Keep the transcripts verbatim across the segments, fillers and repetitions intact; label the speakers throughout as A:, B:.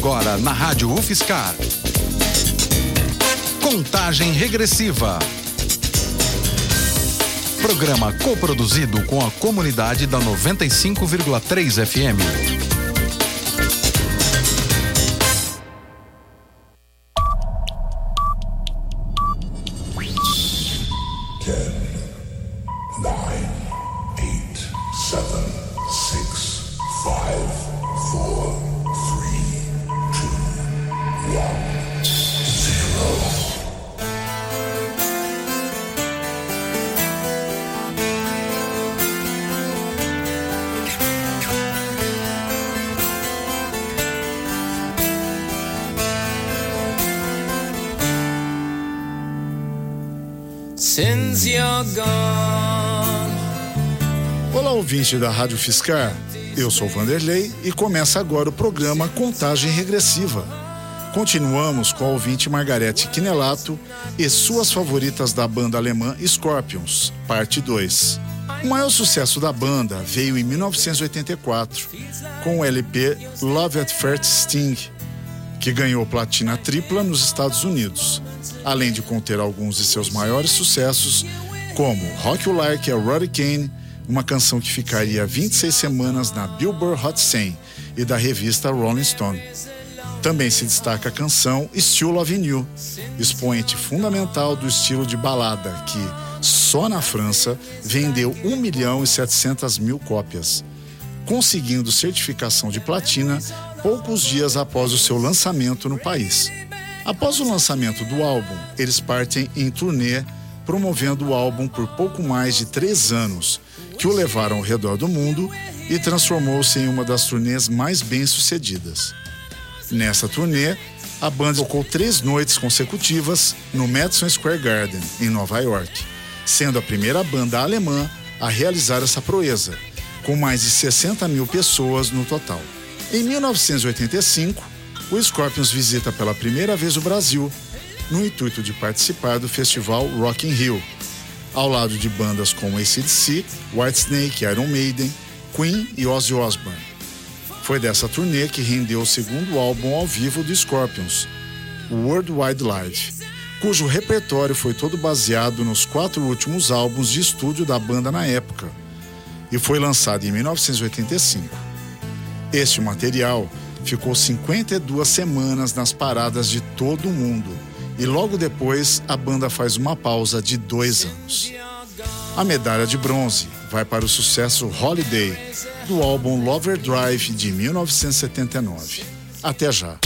A: agora na Rádio UFSCar. Contagem Regressiva. Programa coproduzido com a comunidade da noventa e cinco vírgula três F M.
B: Since you're gone.
C: Olá, ouvinte da Rádio UFSCar, eu sou Vanderlei e começa agora o programa Contagem Regressiva. Continuamos com a ouvinte Margarete Quinelato e suas favoritas da banda alemã Scorpions, parte dois. O maior sucesso da banda veio em mil novecentos e oitenta e quatro, com o L P Love at First Sting, que ganhou platina tripla nos Estados Unidos, além de conter alguns de seus maiores sucessos, como Rock You Like a Hurricane, uma canção que ficaria vinte e seis semanas na Billboard Hot cem e da revista Rolling Stone. Também se destaca a canção Still Loving You, expoente fundamental do estilo de balada, que, só na França, vendeu um milhão e setecentas mil cópias, conseguindo certificação de platina poucos dias após o seu lançamento no país. Após o lançamento do álbum, eles partem em turnê, promovendo o álbum por pouco mais de três anos, que o levaram ao redor do mundo e transformou-se em uma das turnês mais bem-sucedidas. Nessa turnê, a banda tocou três noites consecutivas no Madison Square Garden, em Nova York, sendo a primeira banda alemã a realizar essa proeza, com mais de sessenta mil pessoas no total. Em mil novecentos e oitenta e cinco, o Scorpions visita pela primeira vez o Brasil, no intuito de participar do festival Rock in Rio, ao lado de bandas como A C D C, Whitesnake, Iron Maiden, Queen e Ozzy Osbourne. Foi dessa turnê que rendeu o segundo álbum ao vivo do Scorpions, o World Wide Live, cujo repertório foi todo baseado nos quatro últimos álbuns de estúdio da banda na época, e foi lançado em mil novecentos e oitenta e cinco. Este material ficou cinquenta e duas semanas nas paradas de todo o mundo, e logo depois a banda faz uma pausa de dois anos. A medalha de bronze vai para o sucesso Holiday, do álbum Lover Drive de mil novecentos e setenta e nove. Até já!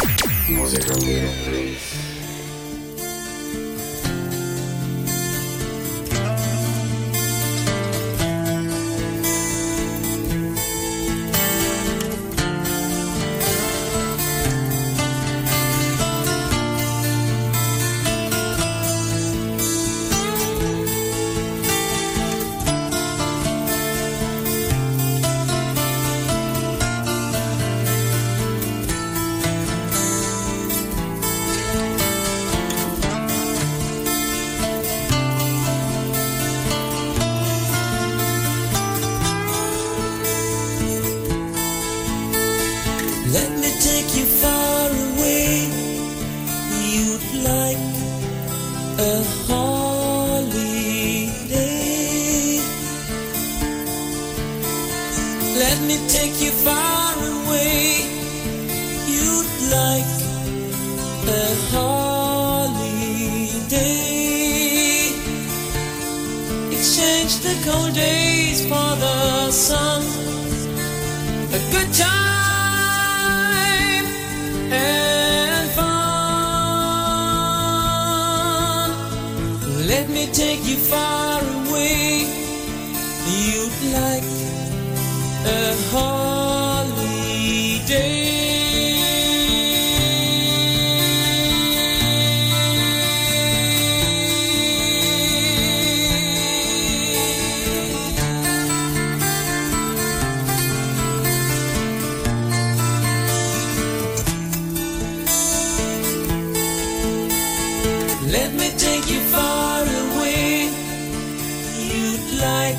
B: Let me take you far away. You'd like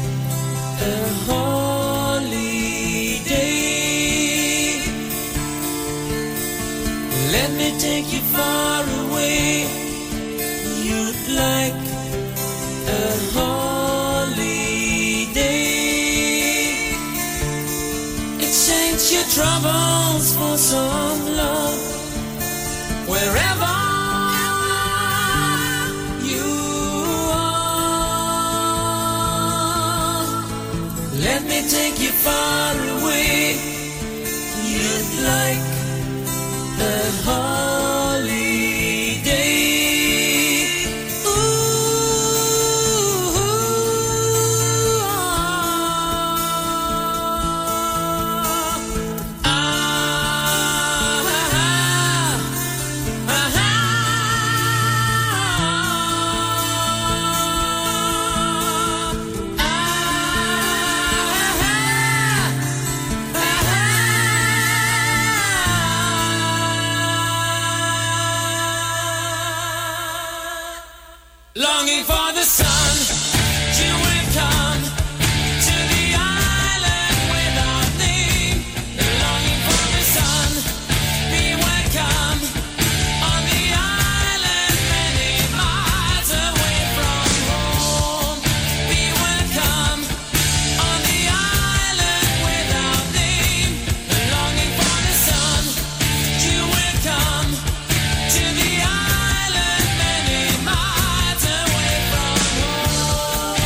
B: a holiday. Let me take you far away. You'd like a holiday. Exchange your troubles for some love. Wherever you are, let me take you far away. You'd like a holiday. Ooh, ah, ah, ah, longing for the sun, you will come to the island without name. Longing for the sun, be welcome on the island many miles away from home. Be welcome on the island without name. Longing for the sun, you will come to the island many miles away from home.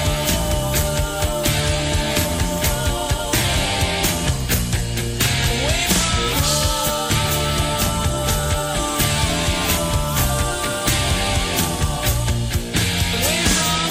B: Away from home. Away from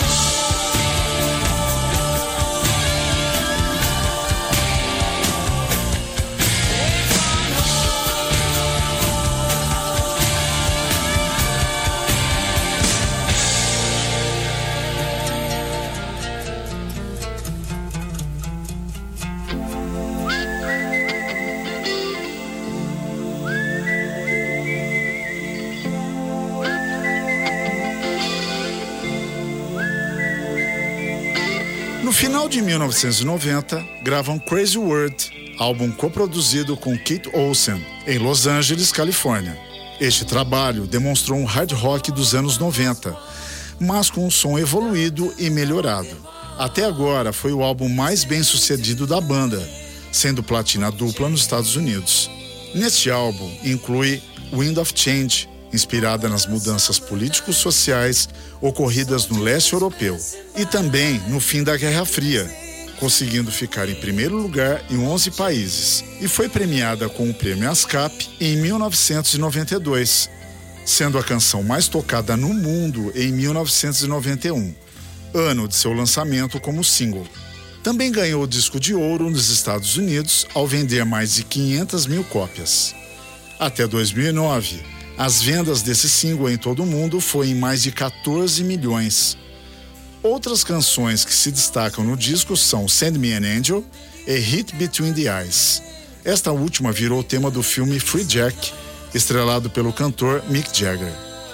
C: No final de mil novecentos e noventa, gravam Crazy World, álbum coproduzido com Keith Olsen, em Los Angeles, Califórnia. Este trabalho demonstrou um hard rock dos anos noventa, mas com um som evoluído e melhorado. Até agora foi o álbum mais bem sucedido da banda, sendo platina dupla nos Estados Unidos. Neste álbum inclui Wind of Change, inspirada nas mudanças políticos-sociais ocorridas no leste europeu, e também no fim da Guerra Fria, conseguindo ficar em primeiro lugar em onze países, e foi premiada com o prêmio ASCAP em mil novecentos e noventa e dois, sendo a canção mais tocada no mundo em mil novecentos e noventa e um, ano de seu lançamento como single. Também ganhou o disco de ouro nos Estados Unidos ao vender mais de quinhentas mil cópias. Até dois mil e nove, as vendas desse single em todo o mundo foi em mais de quatorze milhões. Outras canções que se destacam no disco são Send Me an Angel e Hit Between the Eyes. Esta última virou o tema do filme Free Jack, estrelado pelo cantor Mick Jagger.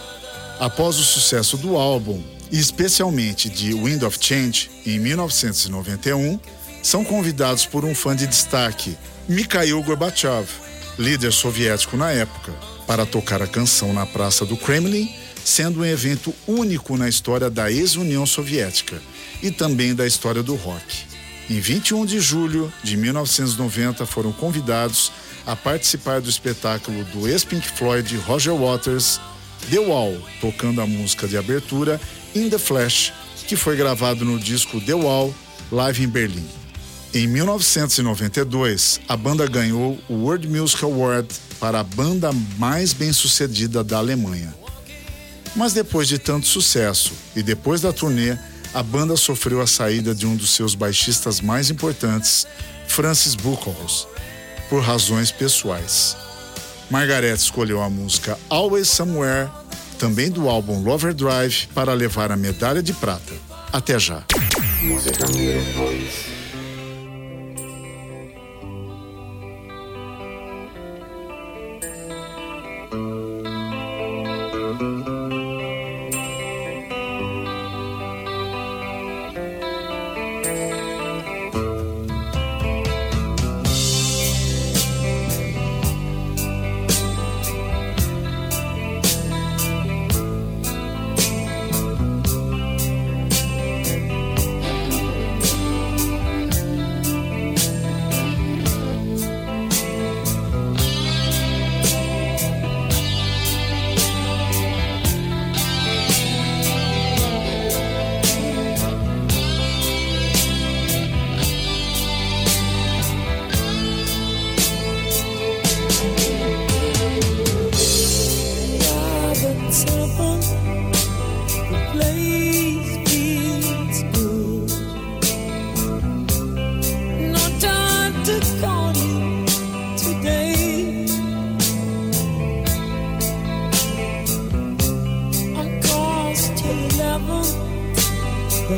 C: Após o sucesso do álbum, e especialmente de Wind of Change, em mil novecentos e noventa e um, são convidados por um fã de destaque, Mikhail Gorbachev, líder soviético na época, para tocar a canção na Praça do Kremlin, sendo um evento único na história da ex-União Soviética e também da história do rock. Em vinte e um de julho de mil novecentos e noventa, foram convidados a participar do espetáculo do ex-Pink Floyd Roger Waters, The Wall, tocando a música de abertura In the Flesh, que foi gravado no disco The Wall, Live em Berlim. Em mil novecentos e noventa e dois, a banda ganhou o World Music Award para a banda mais bem-sucedida da Alemanha. Mas depois de tanto sucesso e depois da turnê, a banda sofreu a saída de um dos seus baixistas mais importantes, Francis Buchholz, por razões pessoais. Margaret escolheu a música Always Somewhere, também do álbum Lover Drive, para levar a medalha de prata. Até já.
D: Música dois.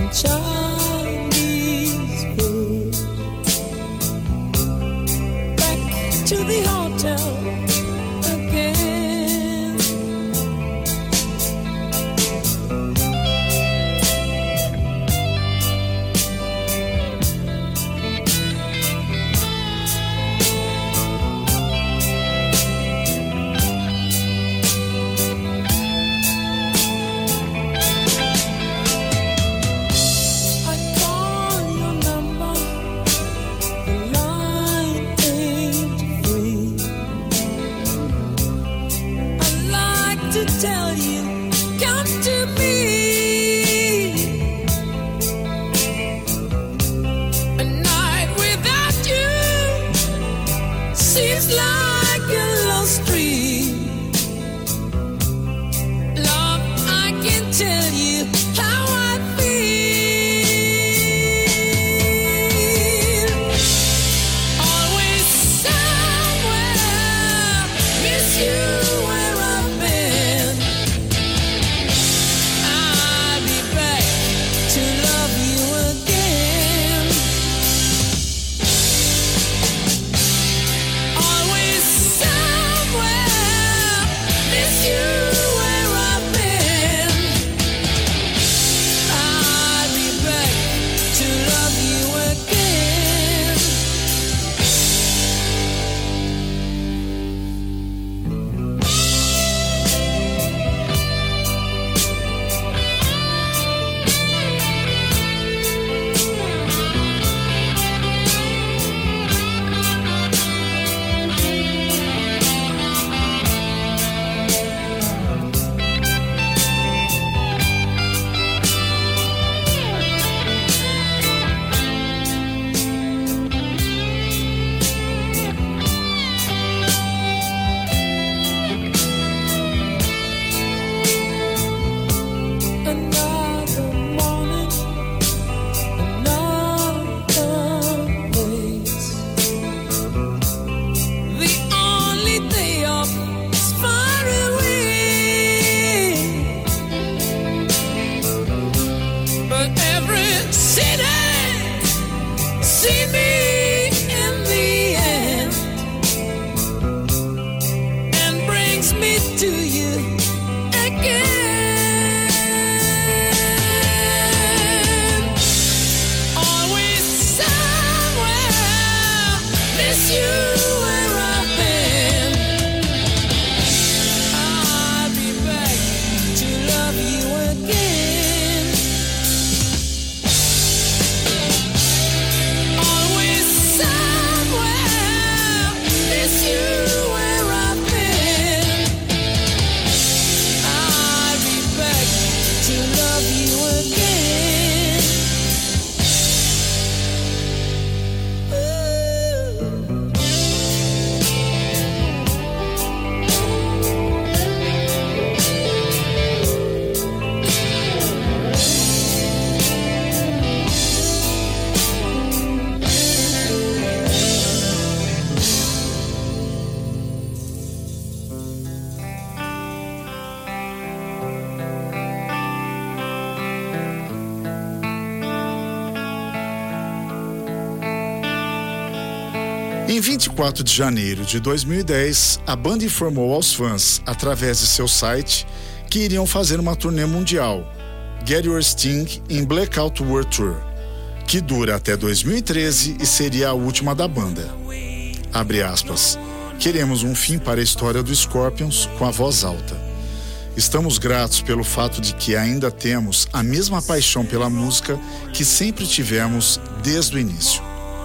C: Em vinte e quatro de janeiro de dois mil e dez, a banda informou aos fãs, através de seu site, que iriam fazer uma turnê mundial, Get Your Sting in Blackout World Tour, que dura até dois mil e treze e seria a última da banda. Abre aspas. Queremos um fim para a história do Scorpions com a voz alta. Estamos gratos pelo fato de que ainda temos a mesma paixão pela música que sempre tivemos desde o início.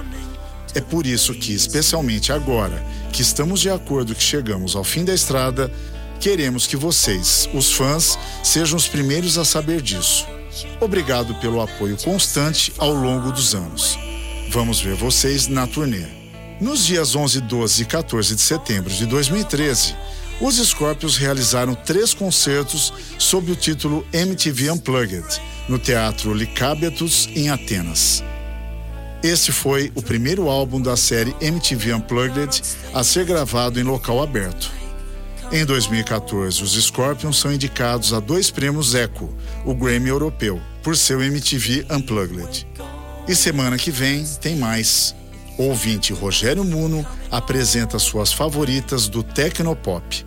C: É por isso que, especialmente agora que estamos de acordo que chegamos ao fim da estrada, queremos que vocês, os fãs, sejam os primeiros a saber disso. Obrigado pelo apoio constante ao longo dos anos. Vamos ver vocês na turnê. Nos dias onze, doze e quatorze de setembro de dois mil e treze, os Scorpions realizaram três concertos sob o título M T V Unplugged, no Teatro Lycabettus, em Atenas. Este foi o primeiro álbum da série M T V Unplugged a ser gravado em local aberto. Em dois mil e quatorze, os Scorpions são indicados a dois prêmios Echo, o Grammy europeu, por seu M T V Unplugged. E semana que vem tem mais. O ouvinte Rogério Muno apresenta suas favoritas do Tecnopop.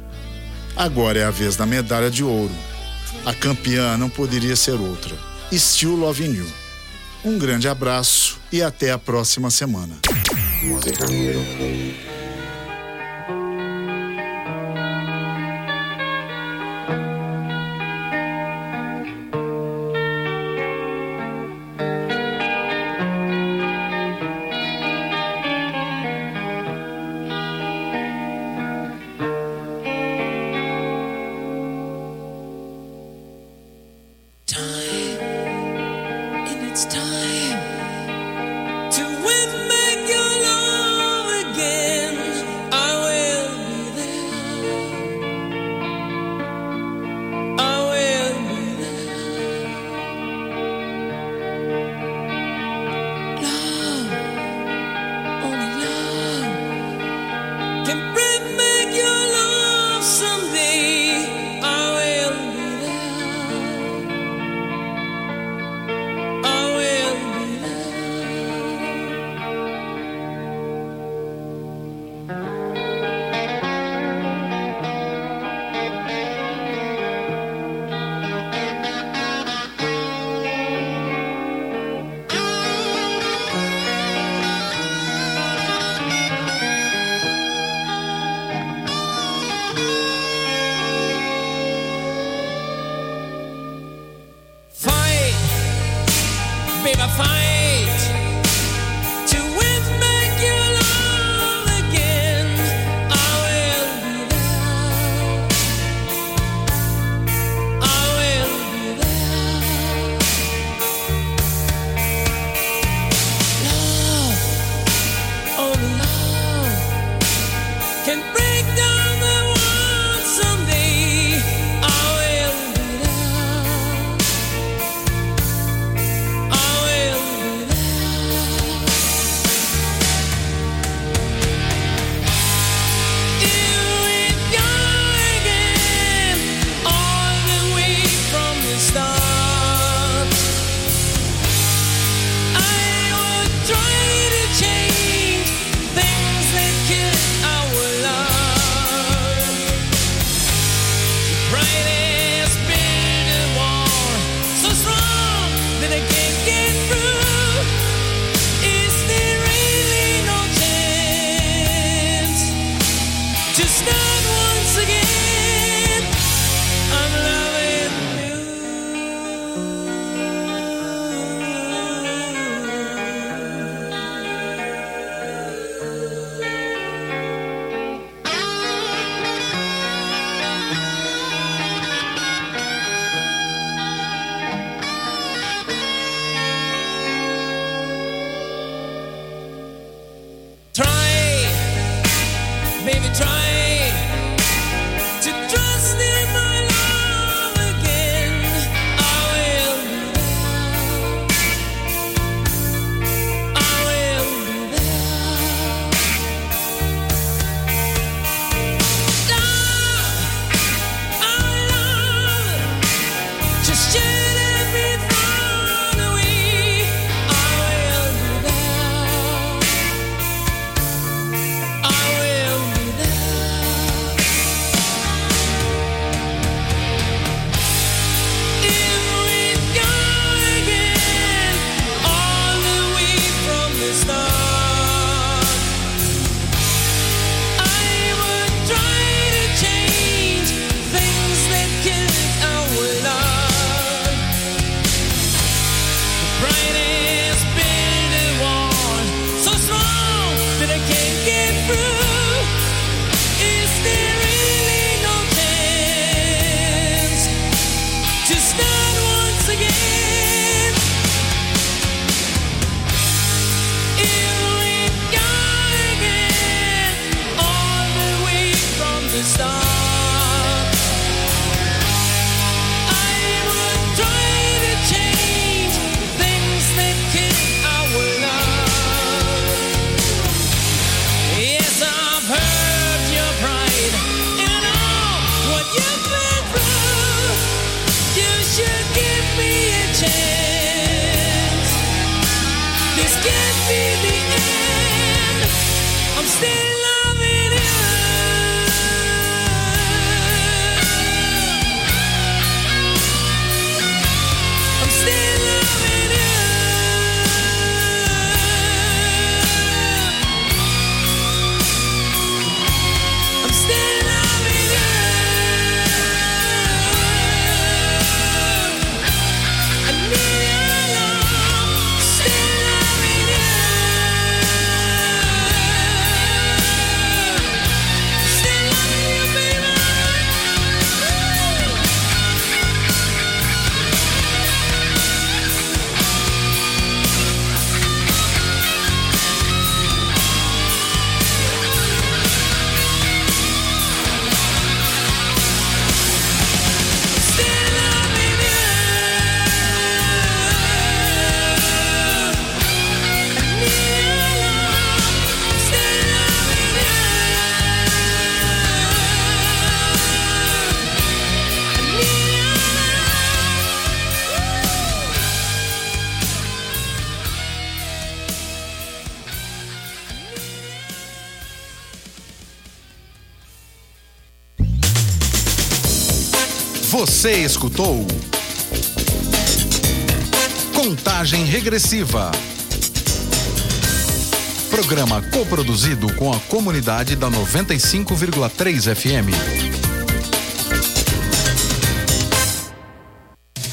C: Agora é a vez da medalha de ouro. A campeã não poderia ser outra. Still Loving You. Um grande abraço e até a próxima semana.
D: Música número seis.
B: Try, baby, try. see the end. I'm still loving you. I'm still loving you. I'm still loving you. I need your love. Still loving you. Still loving you, baby. Still loving you. I need your love. Still loving you. I need your
A: Você escutou Contagem Regressiva. Programa coproduzido com a comunidade da noventa e cinco vírgula três F M.